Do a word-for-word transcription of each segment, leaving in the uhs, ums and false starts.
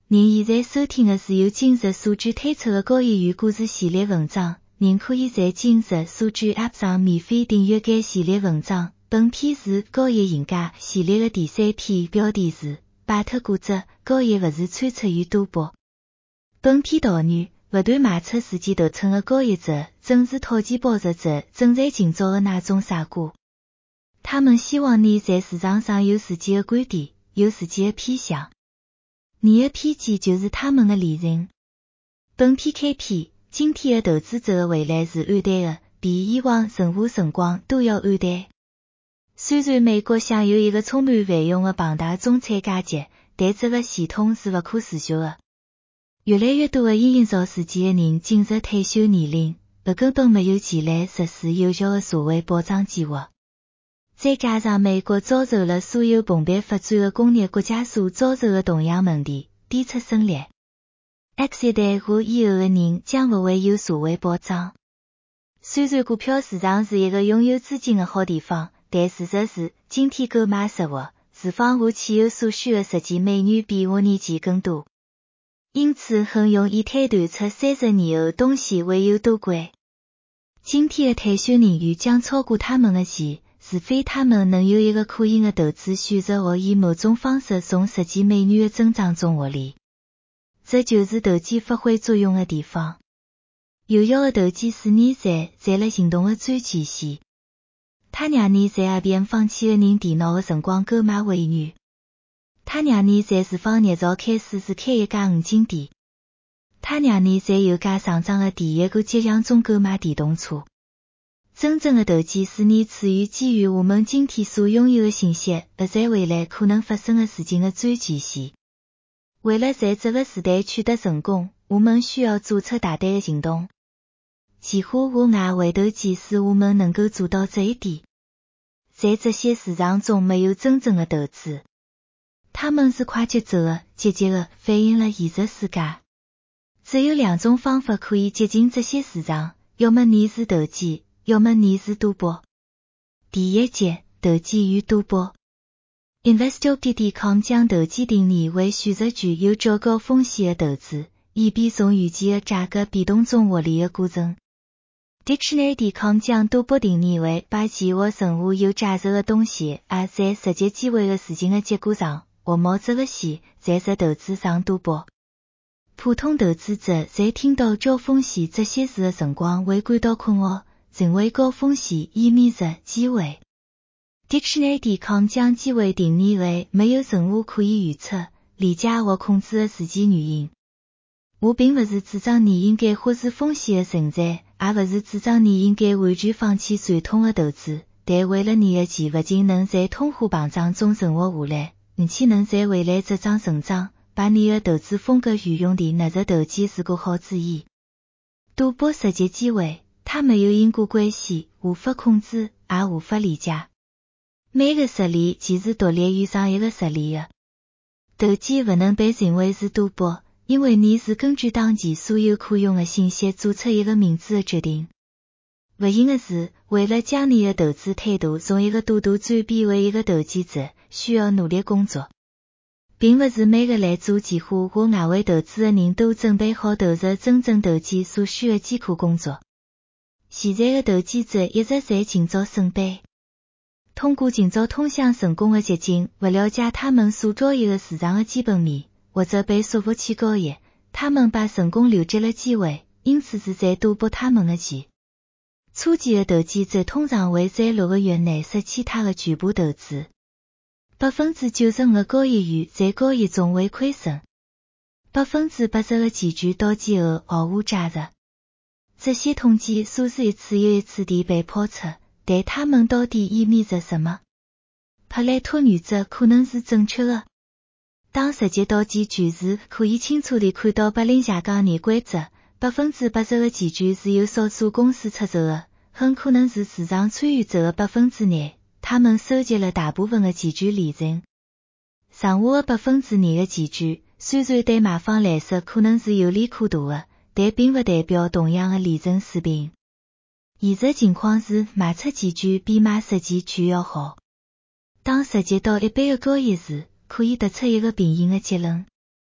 您现在收听的是由今日数据推出的高业余故事系列文章，您可以在今日数据 App 上免费订阅该系列文章。本篇是高业赢家系列的第三篇，标题是摆脱固执，高业不是参出与赌博。本篇导语，不断卖出自己头寸的高业者，正是投机暴食者正在今朝的那种傻瓜。他们希望你在市场上有自己的观点，有自己的偏向。你的偏见就是他们的利润。本篇开篇，今天的投资者的未来是暗淡的，比以往任何辰光都要暗淡。虽然美国享有一个充满繁荣的庞大中产阶级，但这个系统是不可持续的。越来越多的因应潮事件的人进入退休年龄，而根本没有钱来实施有效的社会保障计划。再加上美国遭受了所有蓬勃发展的工业国家所遭受的同样问题，低出生率。X 世代和以后的人将不会有社会保障。虽然股票市场是一个拥有资金的好地方，但事实是，今天购买食物、住房和汽油所需的实际美元比五年前更多。因此很容易推断出三十年后东西会有多贵。今天的退休人员将超过他们的钱，除非他们能有一个可行的投资选择或以某种方式从实际美元的增长中获利。这就是投机发挥作用的地方。有效的投机使你在在了行动的最前线。它让你在耳边放弃个人电脑的辰光购买美元。它让你在厨房热灶开始时开一家五金店。它让你在油价上涨的第一个迹象中购买电动车。真正的投机使你处于基于我们今天所拥有的信息，而在未来可能发生的事情的最前线。为了在这个时代取得成功，我们需要做出大胆的行动。计划和外围投机使我们能够做到这一点。在这些市场中没有真正的投资。他们是快节奏的、积极的，反映了现实世界。只有两种方法可以接近这些市场，要么你是投机，要么你是赌博。第一节，投机与赌博。Investopedia 点 com 将投机定义为选择具有较高风险的投资，以便从预期的价格变动中获利的过程。Dictionary 点 com 将赌博定义为把钱或任何有价值的东西而在实际机会的事情的结果上，或冒这个险，在这投资上赌博。普通投资者在听到高风险这些词的辰光会感到困惑，认为高风险意味着机会。Dictionary 点 com 将机会定义为没有任何可以预测、理解或控制的事件原因。我并不是主张你应该忽视风险的存在，也不是主张你应该完全放弃传统的投资，但为了你的钱不仅能在通货膨胀中存活下来，而且能在未来茁壮成长，把你的投资风格运用地纳入投机是个好主意。赌博实际机会，它没有因果关系，无法控制，也无法理解。每个实例其实独立于上一个实例的。投机不能被认为是赌博，因为你是根据当前所有可用的信息做出一个明智的决定。不幸的是，为了将你的投资态度从一个赌徒转变为一个投机者，需要努力工作。并不是每个来做计划和外围投资的人都准备好投入真正投机所需的艰苦工作。现在的投机者一直在今朝胜败。通过今朝通向成功的捷径，不了解他们所交易的市场的基本面，或者被说服去交易，他们把成功留给了机会，因此是在赌博他们的钱。初期的投机者通常会在六个月内实现他的全部投资。百分之九十五的交易员在交易中会亏损。百分之八十的钱权到期后毫无价值。这些统计数字一次又一次地被抛出，但它们到底意味着什么？帕莱托原则可能是正确的。当实际到期权时，可以清楚地看到柏林下岗年规则，百分之八十的钱权是由少数公司出售的，很可能是市场参与者的百分之廿，他们收集了大部分的钱权利润。剩下的百分之廿的钱权，虽然对卖方来说可能是有利可图的，但并不代表同样的利润水平。现实情况是，卖出钱权比买实际权要好。当实际到一倍的交易时，可以得出一个平行的结论。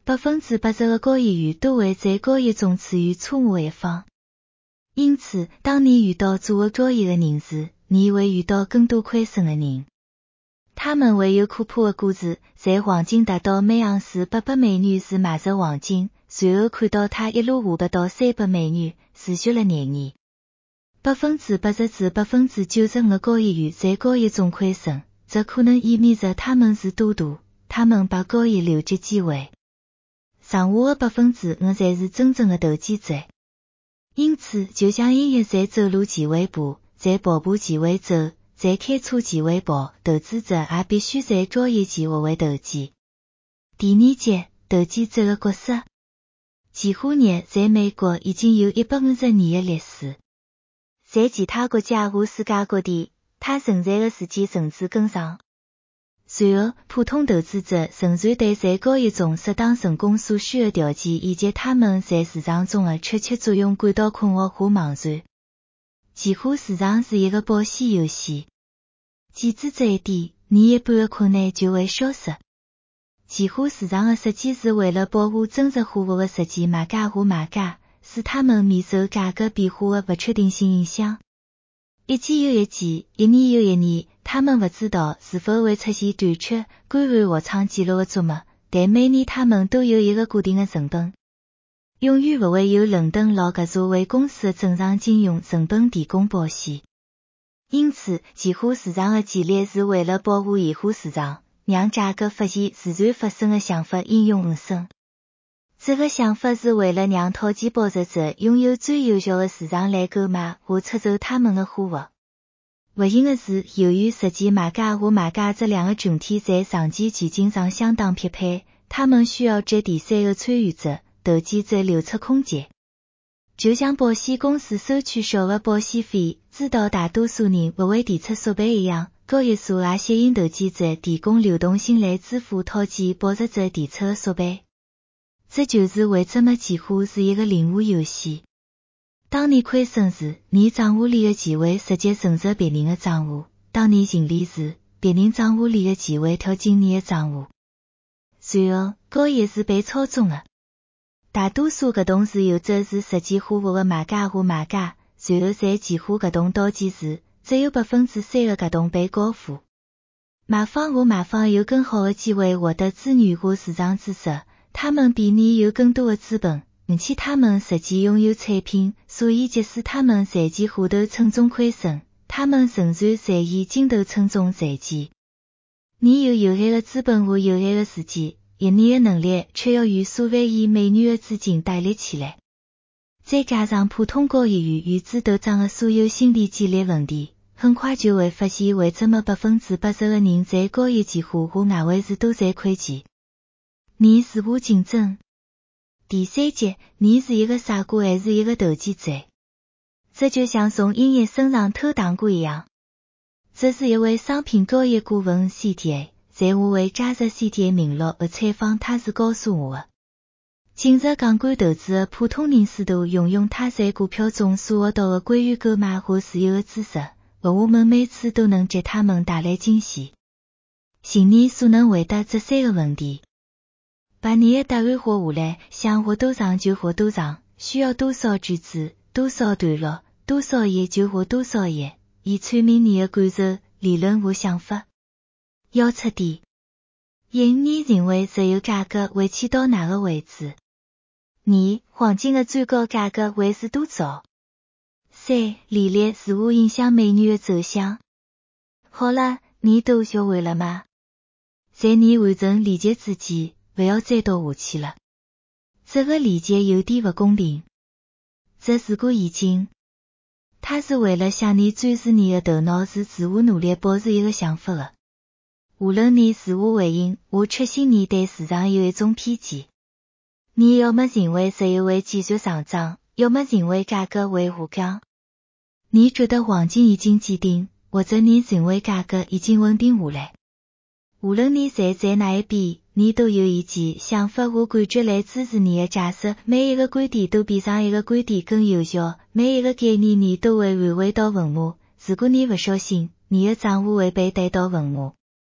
百分之八十的高言语都会在高一中处于错误的一方。因此，当你遇到做的高一的人时，你会遇到更多亏损的人。他们会有可怕的故事，在黄金达到每盎司八百美元时买入黄金，随后看到它一路下跌到三百美元，持续了廿年。百分之八十至百分之九十五的交易员在交易中亏损，这可能意味着他们是赌徒，他们把交易留给机会。剩下的百分之五才是真正的投机者。因此，就像音乐在走路前尾步，在跑步前尾走，在开车前尾跑，投资者也必须在交易前学会投机。第二节，投机者的角色。期货业在美国已经有一百五十年的历史。在其他国家和世界各地，它存在的时间甚至更长。随后，普通投资者仍然对在交易中适当成功所需的条件以及他们在市场中的确切作用感到困惑和茫然。期货市场是一个保险游戏。记住这一点，你一半的困难就会消失。期货市场的设计是为了保护真实货物的实际买家和卖家，使他们免受价格变化的不确定性影响。一季又一季，一年又一年，他们不知道是否会出现短缺、干旱或创纪录的作物，但每年他们都有一个固定的成本。永远不会有伦敦老格萨维公司的正常金融成本提供保险。因此，期货市场的建立是为了保护现货市场，让价格发现自然发生的想法应用而生。这个想法是为了让套期交易者拥有最有效的市场来购买或出售他们的货物。不幸的是，由于实际买家和卖家这两个群体在长期前景上相当匹配，他们需要给第三个参与者、投机者留出空间。就像保险公司收取小额保险费，知道大多数人不会提出索赔一样，交易所也吸引投机者提供流动性来支付套期交易者提出的索赔。这就是为什么期货是一个零和游戏。当你亏损时，你账户里的钱会直接存入别人的账户；当你盈利时，别人账户里的钱会跳进你的账户。随后，交易是被操纵的。大多数搿种持有者是实际货物的买家和卖家，随后在期货搿种倒计时，只有百分之三的搿种被交付。买方和卖方有更好的机会获得资源和市场知识。他们比你有更多的资本，而且他们实际拥有产品，所以即使他们赚钱下头称重亏损，他们仍然在现金头称重赚钱。你有有限的资本和有限的时间，一年的能力却要与数万亿美元的资金对立起来。再加上普通交易员与之斗争的所有心理建立问题，很快就会发现为什么百分之八十的人在交易期货和外汇时都在亏钱。你是否竞争？第三节，你是一个傻瓜还是一个投机者？这就像从音乐身上偷糖果一样。这是一位商品交易顾问 C T A， 在我为加入 C T A 名录的采访他是告诉我的。进入杠杆投资的普通人试图运用他在股票中所学到的关于购买和持有的知识，而我们每次都能给他们带来惊喜。请你所能回答这三个问题。把你的答案活下来，想活多长就活多长，需要多少句子，多少段落，多少页就活多少页，以阐明你的感受、理论和想法。要测点：一、你认为石油价格会去到哪个位置？二、黄金的最高价格会是多少？三、利率如何影响美元的走向？好了，你都学会了吗？在你完成理解之前，不要再读下去了。这个理解有点不公平。这是个眼镜，它是为了向你展示你的头脑是自我努力保持一个想法的。无论你如何回应，我确信你对市场有一种偏见。你要么认为石油会继续上涨，要么认为价格会下降。你觉得黄金已经坚定，或者你认为价格已经稳定下来。无论你站在哪一边，你都有意见、想法和感觉来支持你的假设，每一个观点都比上一个观点更有效，每一个概念你都会换回到文码。如果你不小心，你的账户会被带到文码。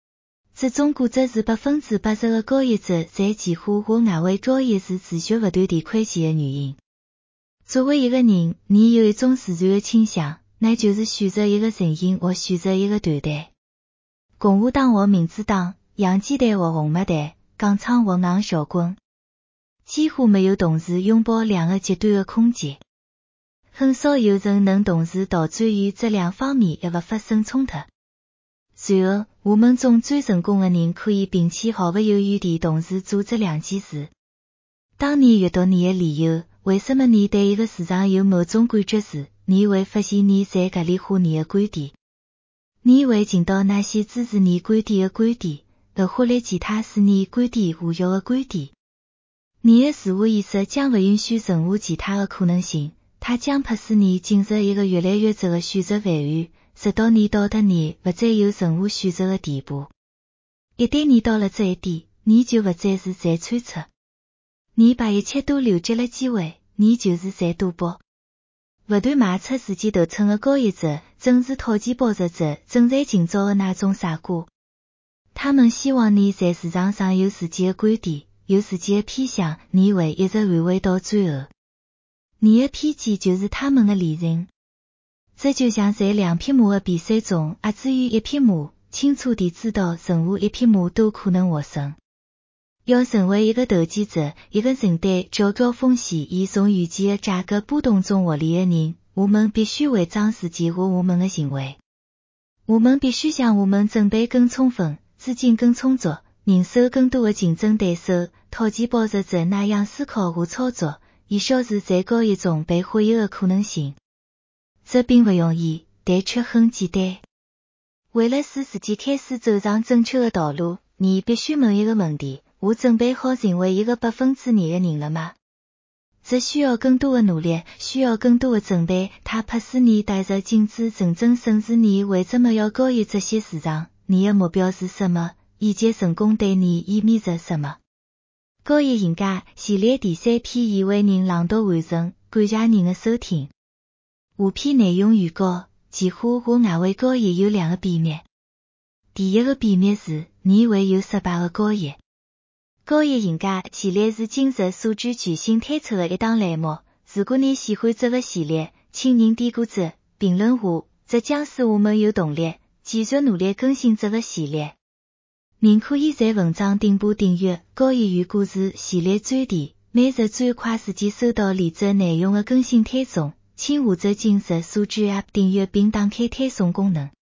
这种估值是百分之八十的交易者在几乎和外围交易是持续不断地亏钱的原因。作为一个人，你有一种自然的倾向，那就是选择一个阵营或选择一个团队。共和党或民主党，洋鸡蛋或红毛蛋，港仓或硬小棍，几乎没有同时拥抱两个极端的空间。很少有人能同时导致于这两方面也不发生冲突。随后，我们中最成功的人可以并且毫不犹豫地同时做这两件事。当你阅读你的理由，为什么你对一个市场有某种感觉时，你会发现你在合理化你的观点。你会寻到那些支持你观点的观点，而忽略其他使你观点无效的观点。你的自我意识将不允许任何其他的可能性，它将迫使你进入一个越来越窄的选择范围，直到你到达你不再有任何选择的地步。一旦你到了这一点，你就不再是在猜测。你把一切都留给了机会，你就是在赌博。不断卖出自己头寸的交易者，正是套钱包拾者正在今朝的那种傻瓜。他们希望你在市场上有自己的观点，有自己的偏向，你会一直捍卫到最后。你的偏见就是他们的利润。这就像在两匹马的比赛中，啊只有一匹马，清楚地知道任何一匹马都可能获胜。要成为一个投机者，一个承担较高风险以从预期的价格波动中获利的人，我们必须伪装自己和我们的行为。我们必须向我们准备更充分、资金更充足、人手更多的竞争对手、套钱包拾者那样思考和操作，以消除在交易中被忽悠的可能性。这并不容易，但却很简单。为了使自己开始走上正确的道路，你必须问一个问题：我准备好成为一个百分之二的人了吗？这需要更多的努力，需要更多的准备，它迫使你带着镜子真正审视你为什么要交易这些市场，你的目标是什么，以及成功对你意味着什么。交易赢家系列第三篇已为您朗读完成，感谢您的收听。下篇内容预告：期货和外围交易有两个秘密。第一个秘密是，你会有失败的交易。交易赢家系列是今日所知全新推出的一档栏目。如果你喜欢这个系列，请您点个赞、评论下，这将使我们有动力继续努力更新这个系列。您可以在文章顶部订阅交易与故事系列专题，每日最快时间收到连接内容的更新推送。请下载今日所知 App 订阅并打开推送功能。